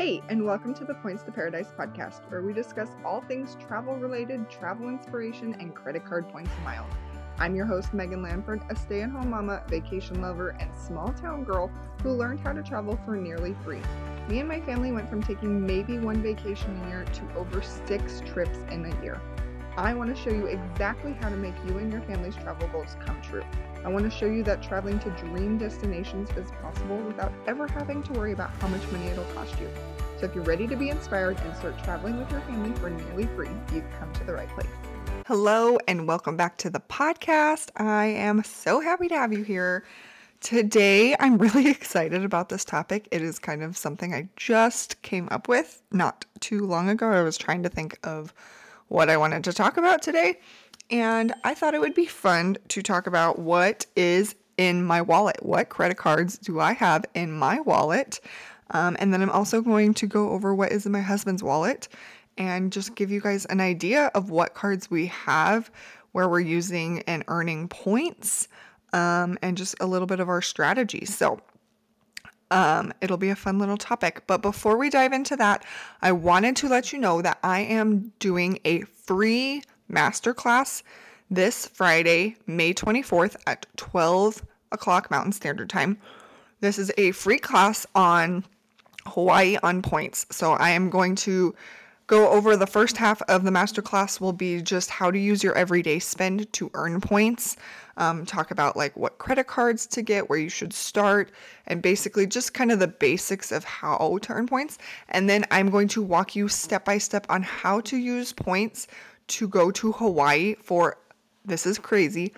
Hey, and welcome to the Points to Paradise podcast, where we discuss all things travel-related, travel inspiration, and credit card points and miles. I'm your host, Megan Lanford, a stay-at-home mama, vacation lover, and small-town girl who learned how to travel for nearly free. Me and my family went from taking maybe one vacation a year to over 6 trips in a year. I want to show you exactly how to make you and your family's travel goals come true. I want to show you that traveling to dream destinations is possible without ever having to worry about how much money it'll cost you. So if you're ready to be inspired and start traveling with your family for nearly free, you've come to the right place. Hello and welcome back to the podcast. I am so happy to have you here. Today, I'm really excited about this topic. It is kind of something I just came up with not too long ago. I was trying to think of what I wanted to talk about today, and I thought it would be fun to talk about what is in my wallet. What credit cards do I have in my wallet? And then I'm also going to go over what is in my husband's wallet and just give you guys an idea of what cards we have, where we're using and earning points, and just a little bit of our strategy. So it'll be a fun little topic. But before we dive into that, I wanted to let you know that I am doing a free masterclass this Friday, May 24th at 12 o'clock Mountain Standard Time. This is a free class on Hawaii on points. So I am going to go over the first half of the masterclass will be just how to use your everyday spend to earn points. Talk about like what credit cards to get, where you should start, and basically just kind of the basics of how to earn points. And then I'm going to walk you step by step on how to use points to go to Hawaii for, this is crazy,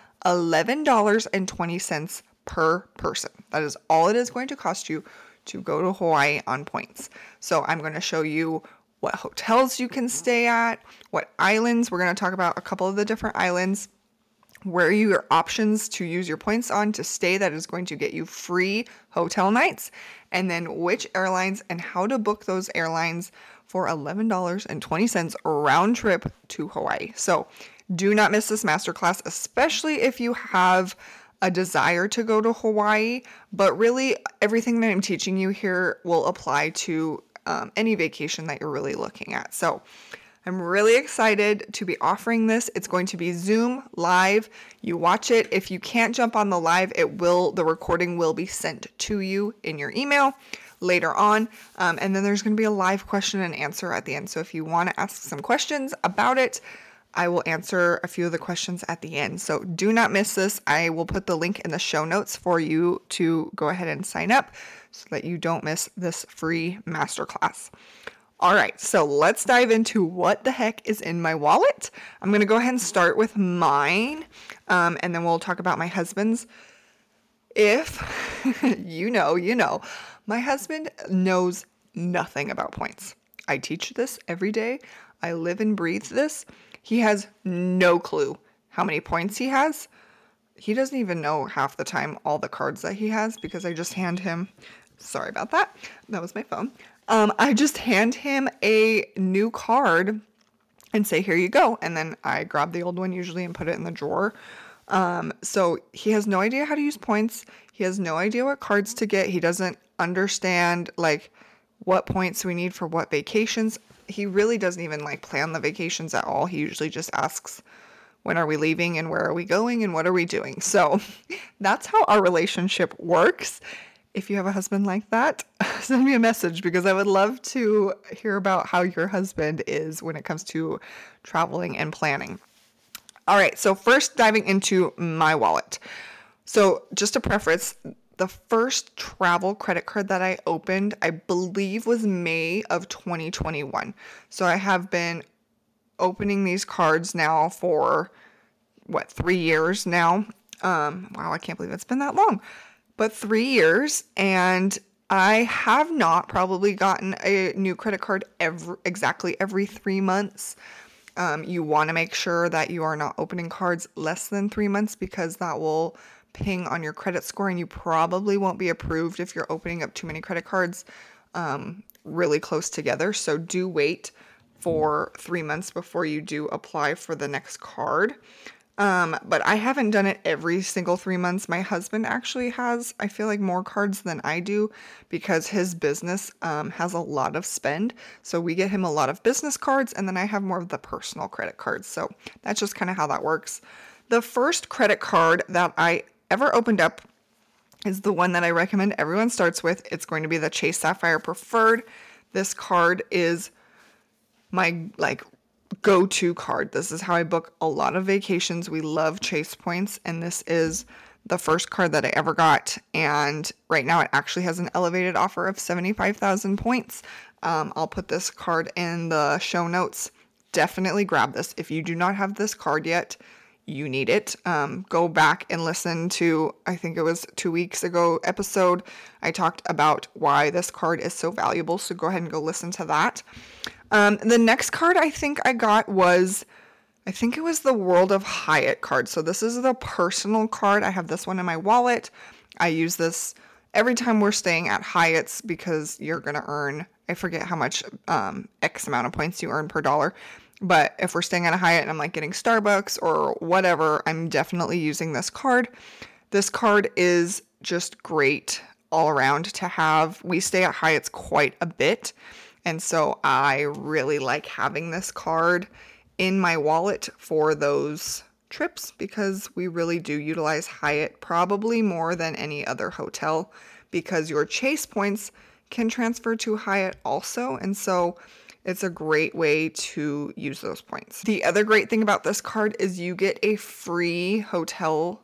$11.20 per person. That is all it is going to cost you to go to Hawaii on points. So I'm going to show you what hotels you can stay at, what islands. We're going to talk about a couple of the different islands, where your options to use your points on to stay that is going to get you free hotel nights, and then which airlines and how to book those airlines for $11.20 round trip to Hawaii. So do not miss this masterclass, especially if you have a desire to go to Hawaii, but really everything that I'm teaching you here will apply to any vacation that you're really looking at. So I'm really excited to be offering this. It's going to be Zoom live. You watch it. If you can't jump on the live, the recording will be sent to you in your email later on. And then there's going to be a live question and answer at the end. So if you want to ask some questions about it, I will answer a few of the questions at the end. So do not miss this. I will put the link in the show notes for you to go ahead and sign up so that you don't miss this free masterclass. All right, so let's dive into what the heck is in my wallet. I'm going to go ahead and start with mine, and then we'll talk about my husband's. If you know, my husband knows nothing about points. I teach this every day. I live and breathe this. He has no clue how many points he has. He doesn't even know half the time all the cards that he has because I just hand him, sorry about that, that was my phone. I just hand him a new card and say, here you go. And then I grab the old one usually and put it in the drawer. So he has no idea how to use points. He has no idea what cards to get. He doesn't understand like what points we need for what vacations. He really doesn't even like plan the vacations at all. He usually just asks, when are we leaving and where are we going and what are we doing? So that's how our relationship works. If you have a husband like that, send me a message because I would love to hear about how your husband is when it comes to traveling and planning. All right, so first diving into my wallet. So just a preface, the first travel credit card that I opened, I believe was May of 2021. So I have been opening these cards now for 3 years now. Wow, I can't believe it's been that long. But 3 years, and I have not probably gotten a new credit card exactly every 3 months. You want to make sure that you are not opening cards less than 3 months because that will ping on your credit score, and you probably won't be approved if you're opening up too many credit cards really close together. So do wait for 3 months before you do apply for the next card. But I haven't done it every single 3 months. My husband actually has, I feel like, more cards than I do because his business has a lot of spend. So we get him a lot of business cards, and then I have more of the personal credit cards. So that's just kind of how that works. The first credit card that I ever opened up is the one that I recommend everyone starts with. It's going to be the Chase Sapphire Preferred. This card is my go-to card. This is how I book a lot of vacations. We love Chase points, and this is the first card that I ever got. And right now it actually has an elevated offer of 75,000 points. I'll put this card in the show notes. Definitely grab this. If you do not have this card yet, you need it. Go back and listen to, I think it was 2 weeks ago episode. I talked about why this card is so valuable. So go ahead and go listen to that. The next card I think I got was, I think it was the World of Hyatt card. So this is the personal card. I have this one in my wallet. I use this every time we're staying at Hyatt's because you're going to earn, I forget how much X amount of points you earn per dollar. But if we're staying at a Hyatt and I'm like getting Starbucks or whatever, I'm definitely using this card. This card is just great all around to have. We stay at Hyatt's quite a bit. And so I really like having this card in my wallet for those trips because we really do utilize Hyatt probably more than any other hotel because your Chase points can transfer to Hyatt also. And so it's a great way to use those points. The other great thing about this card is you get a free hotel,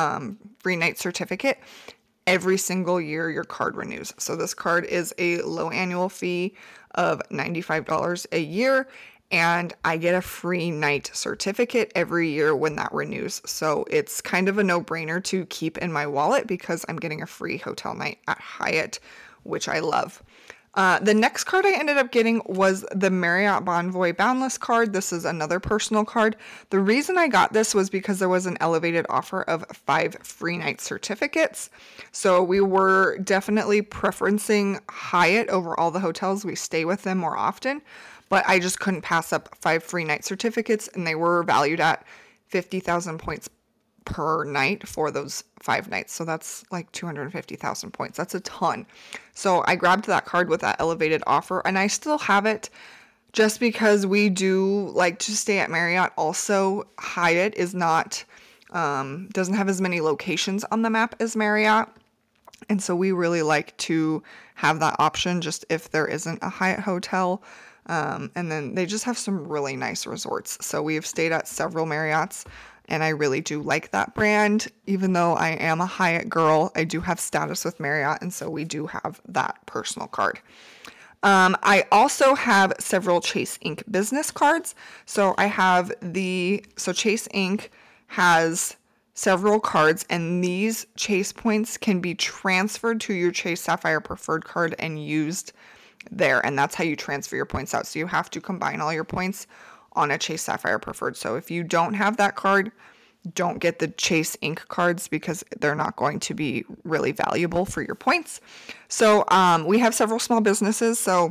free night certificate every single year your card renews. So this card is a low annual fee of $95 a year, and I get a free night certificate every year when that renews. So it's kind of a no-brainer to keep in my wallet because I'm getting a free hotel night at Hyatt, which I love. The next card I ended up getting was the Marriott Bonvoy Boundless card. This is another personal card. The reason I got this was because there was an elevated offer of 5 free night certificates. So we were definitely preferencing Hyatt over all the hotels. We stay with them more often, but I just couldn't pass up 5 free night certificates, and they were valued at 50,000 points per night for those 5 nights. So that's like 250,000 points. That's a ton. So I grabbed that card with that elevated offer, and I still have it just because we do like to stay at Marriott. Also, Hyatt is not, doesn't have as many locations on the map as Marriott. And so we really like to have that option just if there isn't a Hyatt hotel. And then they just have some really nice resorts. So we have stayed at several Marriotts, and I really do like that brand. Even though I am a Hyatt girl, I do have status with Marriott, and so we do have that personal card. I also have several Chase Ink business cards. So Chase Ink has several cards, and these Chase points can be transferred to your Chase Sapphire Preferred card and used there. And that's how you transfer your points out. So you have to combine all your points on a Chase Sapphire Preferred. So if you don't have that card, don't get the Chase Ink cards because they're not going to be really valuable for your points. So we have several small businesses. So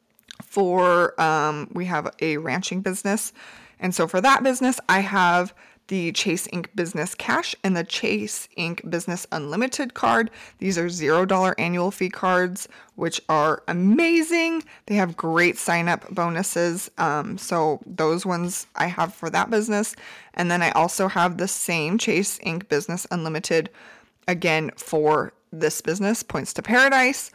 we have a ranching business. And so for that business, I have the Chase Ink Business Cash and the Chase Ink Business Unlimited card. These are $0 annual fee cards, which are amazing. They have great sign-up bonuses. So those ones I have for that business. And then I also have the same Chase Ink Business Unlimited, again, for this business, Points to Paradise.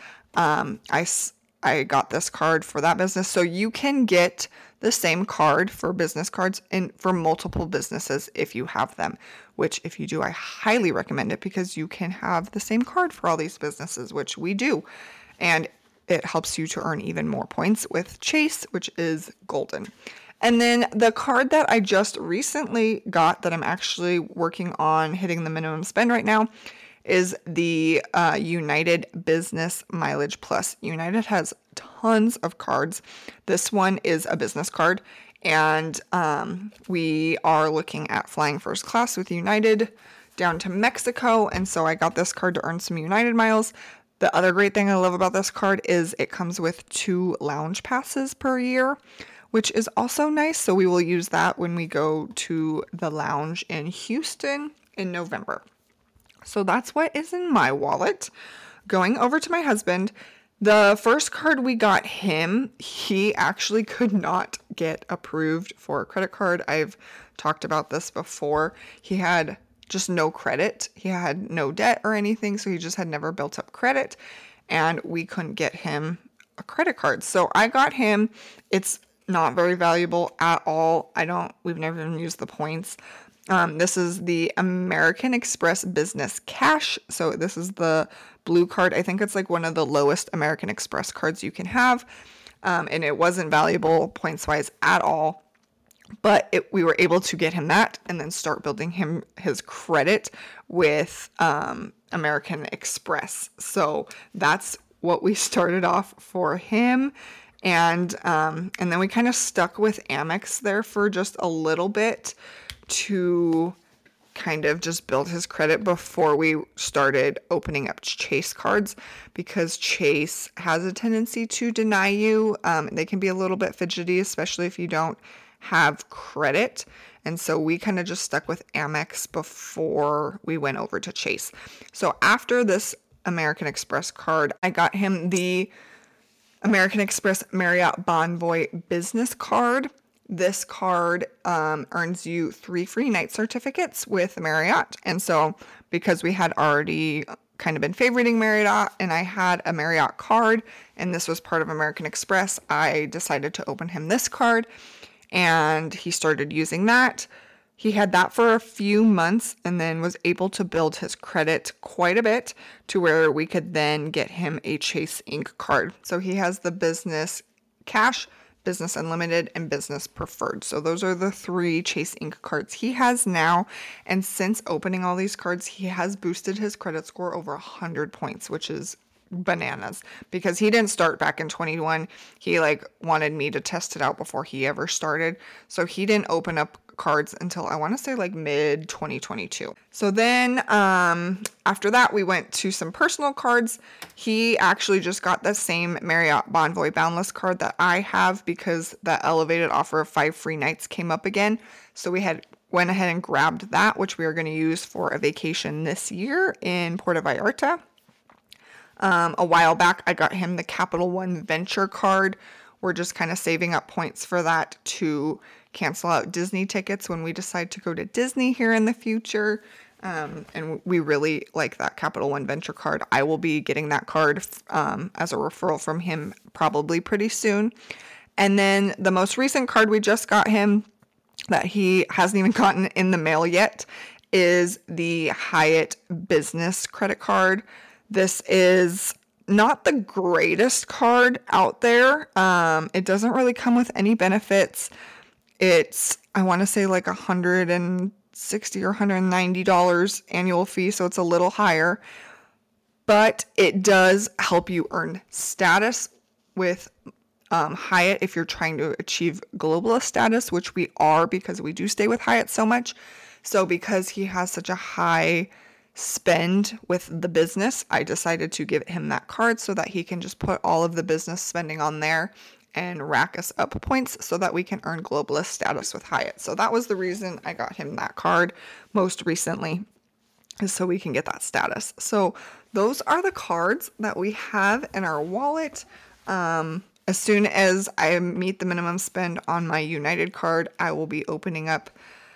I got this card for that business. So you can get the same card for business cards and for multiple businesses if you have them, which if you do, I highly recommend it because you can have the same card for all these businesses, which we do. And it helps you to earn even more points with Chase, which is golden. And then the card that I just recently got that I'm actually working on hitting the minimum spend right now is the United Business Mileage Plus. United has tons of cards. This one is a business card, and we are looking at flying first class with United down to Mexico, and so I got this card to earn some United miles. The other great thing I love about this card is it comes with 2 lounge passes per year, which is also nice. So we will use that when we go to the lounge in Houston in November. So that's what is in my wallet. Going over to my husband, the first card we got him, he actually could not get approved for a credit card. I've talked about this before. He had just no credit. He had no debt or anything, so he just had never built up credit, and we couldn't get him a credit card. So I got him. It's not very valuable at all. We've never even used the points. This is the American Express Business Cash. So this is the blue card. I think it's like one of the lowest American Express cards you can have. And it wasn't valuable points wise at all. But we were able to get him that and then start building him his credit with American Express. So that's what we started off for him. And then we kind of stuck with Amex there for just a little bit to kind of just build his credit before we started opening up Chase cards, because Chase has a tendency to deny you. They can be a little bit fidgety, especially if you don't have credit. And so we kind of just stuck with Amex before we went over to Chase. So after this American Express card, I got him the American Express Marriott Bonvoy Business Card. This card earns you 3 free night certificates with Marriott. And so because we had already kind of been favoriting Marriott and I had a Marriott card and this was part of American Express, I decided to open him this card and he started using that. He had that for a few months and then was able to build his credit quite a bit to where we could then get him a Chase Ink card. So he has the Business Cash, Business Unlimited, and Business Preferred. So those are the 3 Chase Ink cards he has now. And since opening all these cards, he has boosted his credit score over 100 points, which is bananas, because he didn't start back in 21. He wanted me to test it out before he ever started. So he didn't open up cards until I want to say mid 2022. So then after that, we went to some personal cards. He actually just got the same Marriott Bonvoy Boundless card that I have because the elevated offer of 5 free nights came up again. So we went ahead and grabbed that, which we are going to use for a vacation this year in Puerto Vallarta. A while back, I got him the Capital One Venture card. We're just kind of saving up points for that to cancel out Disney tickets when we decide to go to Disney here in the future. And we really like that Capital One Venture card. I will be getting that card as a referral from him probably pretty soon. And then the most recent card we just got him that he hasn't even gotten in the mail yet is the Hyatt Business Credit Card. This is not the greatest card out there. It doesn't really come with any benefits. It's, I want to say $160 or $190 annual fee, so it's a little higher. But it does help you earn status with Hyatt if you're trying to achieve globalist status, which we are because we do stay with Hyatt so much. So because he has such a high spend with the business, I decided to give him that card so that he can just put all of the business spending on there and rack us up points so that we can earn globalist status with Hyatt. So that was the reason I got him that card most recently, is so we can get that status. So those are the cards that we have in our wallet. As soon as I meet the minimum spend on my United card, I will be opening up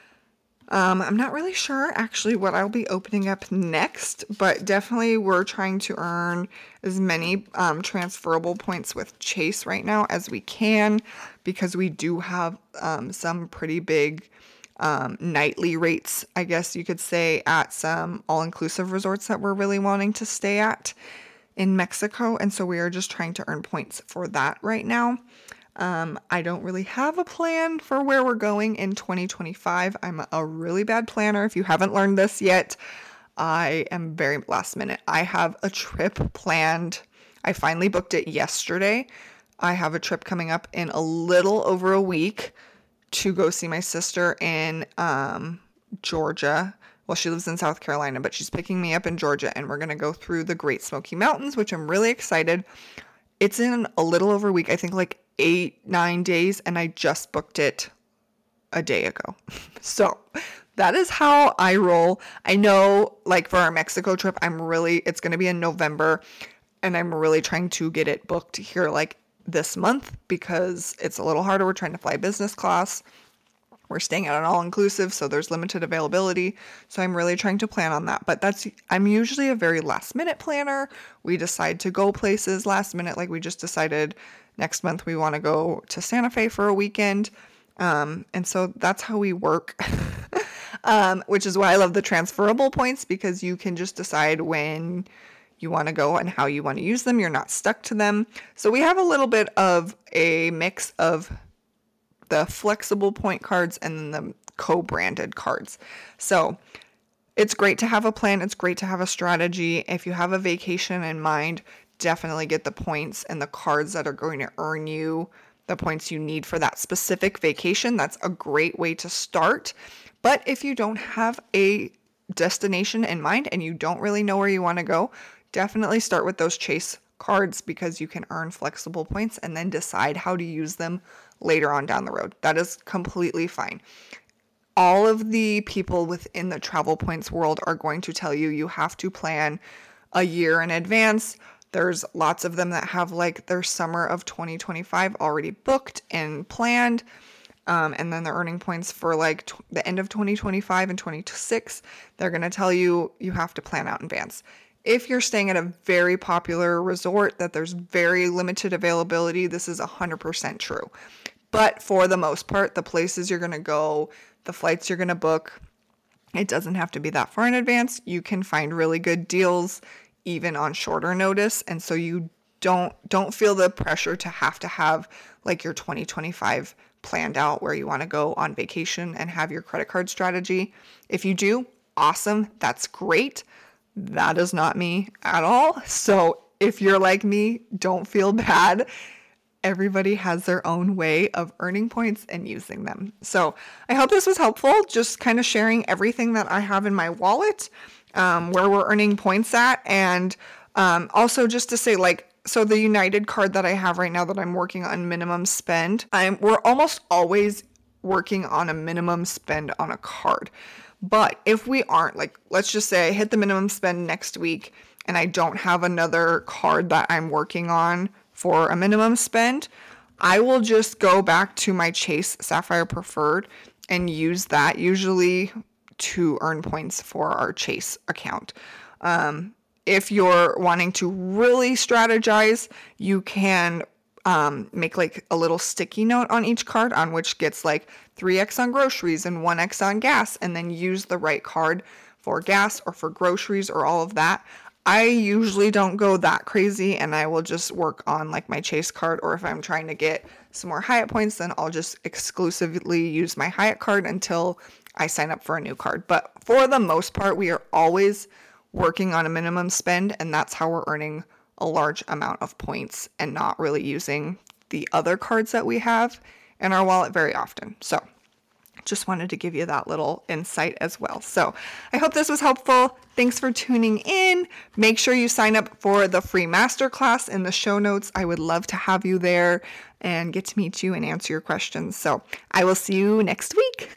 I'm not really sure actually what I'll be opening up next, but definitely we're trying to earn as many transferable points with Chase right now as we can, because we do have some pretty big nightly rates, I guess you could say, at some all-inclusive resorts that we're really wanting to stay at in Mexico. And so we are just trying to earn points for that right now. I don't really have a plan for where we're going in 2025. I'm a really bad planner. If you haven't learned this yet, I am very last minute. I have a trip planned. I finally booked it yesterday. I have a trip coming up in a little over a week to go see my sister in Georgia. Well, she lives in South Carolina, but she's picking me up in Georgia, and we're going to go through the Great Smoky Mountains, which I'm really excited. It's in a little over a week. I think 8-9 days, and I just booked it a day ago. So that is how I roll. I know, like, for our Mexico trip, it's going to be in November, and I'm really trying to get it booked here like this month because it's a little harder. We're trying to fly business class. We're staying at an all-inclusive, so there's limited availability. So I'm really trying to plan on that. But I'm usually a very last-minute planner. We decide to go places last minute. Like, we just decided next month we want to go to Santa Fe for a weekend. And so that's how we work, which is why I love the transferable points, because you can just decide when you want to go and how you want to use them. You're not stuck to them. So we have a little bit of a mix of the flexible point cards and then the co-branded cards. So it's great to have a plan. It's great to have a strategy. If you have a vacation in mind, definitely get the points and the cards that are going to earn you the points you need for that specific vacation. That's a great way to start. But if you don't have a destination in mind and you don't really know where you want to go, definitely start with those Chase cards, because you can earn flexible points and then decide how to use them later on down the road. That is completely fine. All of the people within the travel points world are going to tell you you have to plan a year in advance. There's lots of them that have like their summer of 2025 already booked and planned. And then they're earning points for like the end of 2025 and 2026. They're going to tell you you have to plan out in advance. If you're staying at a very popular resort that there's very limited availability, this is 100% true. But for the most part, the places you're going to go, the flights you're going to book, it doesn't have to be that far in advance. You can find really good deals even on shorter notice. And so you don't feel the pressure to have like your 2025 planned out where you want to go on vacation and have your credit card strategy. If you do, awesome. That's great. That is not me at all. So if you're like me, don't feel bad. Everybody has their own way of earning points and using them. So I hope this was helpful, just kind of sharing everything that I have in my wallet, where we're earning points at. And also just to say, like, so the United card that I have right now that I'm working on minimum spend, we're almost always working on a minimum spend on a card. But if we aren't, like, let's just say I hit the minimum spend next week and I don't have another card that I'm working on for a minimum spend, I will just go back to my Chase Sapphire Preferred and use that usually to earn points for our Chase account. If you're wanting to really strategize, you can make like a little sticky note on each card on which gets like 3x on groceries and 1x on gas, and then use the right card for gas or for groceries or all of that. I usually don't go that crazy, and I will just work on like my Chase card, or if I'm trying to get some more Hyatt points, then I'll just exclusively use my Hyatt card until I sign up for a new card. But for the most part, we are always working on a minimum spend, and that's how we're earning a large amount of points and not really using the other cards that we have in our wallet very often. So just wanted to give you that little insight as well. So I hope this was helpful. Thanks for tuning in. Make sure you sign up for the free masterclass in the show notes. I would love to have you there and get to meet you and answer your questions. So I will see you next week.